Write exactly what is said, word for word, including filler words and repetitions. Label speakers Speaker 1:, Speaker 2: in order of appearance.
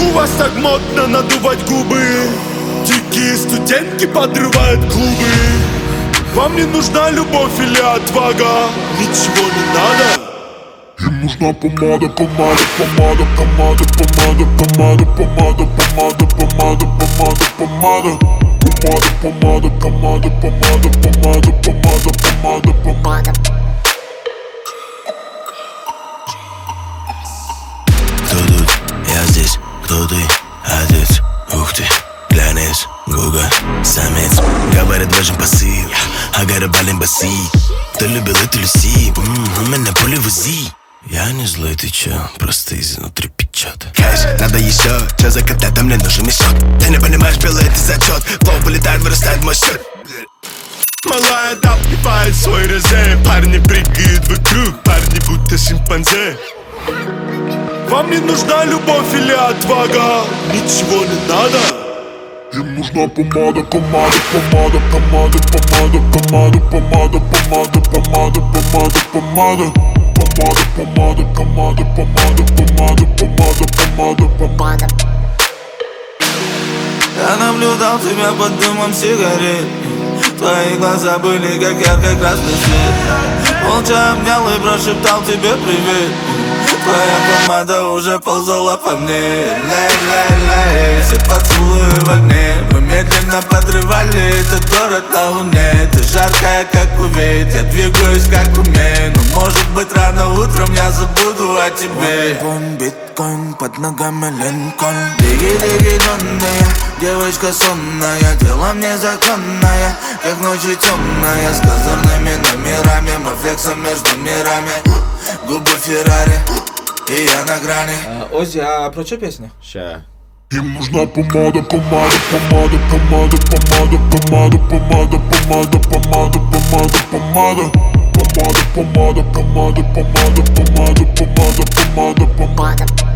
Speaker 1: У вас так модно надувать губы, дикие студентки подрывают клубы. Вам не нужна любовь или отвага, ничего не надо. Им нужна помада, помада, помада, помада, помада, помада, помада, помада, помада, помада, помада, помада, помада, помада, помада, помада, помада, помада, помада.
Speaker 2: Кто тут? Я здесь. Кто ты? Отец. Ух ты. Глянец. Гуга. Самец. Говорят, важен посыл. Агара бален баси. Кто любил эту Люси? У меня поле в УЗИ. Я не злой, ты чё? Просто изнутри печет. Кэш, надо еще. Чё за котлета? Мне нужен мешок. Ты не понимаешь, белый это зачет. Флоу вылетает, вырастает мой счет.
Speaker 1: Малая допивает свой розе. Парни прыгают вокруг. Парни будто шимпанзе. Вам не нужна любовь или отвага, ничего не надо. Им нужна помада, помада, помада, помада, помада, помада, помада, помада, помада, помада, помада, помада, помада, помада, помада, помада, помада, помада, помада.
Speaker 3: Я наблюдал тебя под дымом сигарет. Твои глаза были как ярко-красный свет. Молча обнял и прошептал тебе привет. Твоя помада уже ползала по мне. Лей-лей-лей, все поцелуи в огне. Мы медленно подрывали этот город на луне. Ты жаркая, как кувейт, я двигаюсь, как умею. Но может быть рано утром я забуду о тебе. Биткоин, биткоин, под ногами Линкольн. Диги-диги, донная, девочка сонная. Тело мне законное, как ночью темная. С козырными номерами, мы флексом между мирами. Губы Феррари, и я на грани.
Speaker 4: Озі, а про що пісня?
Speaker 5: Ща.
Speaker 1: Им нужна помада, помада, помада, помада, помада, помада, помада, помада, помада, помада, помада, помада, помада, помада, помада, помада, помада, помада, помада.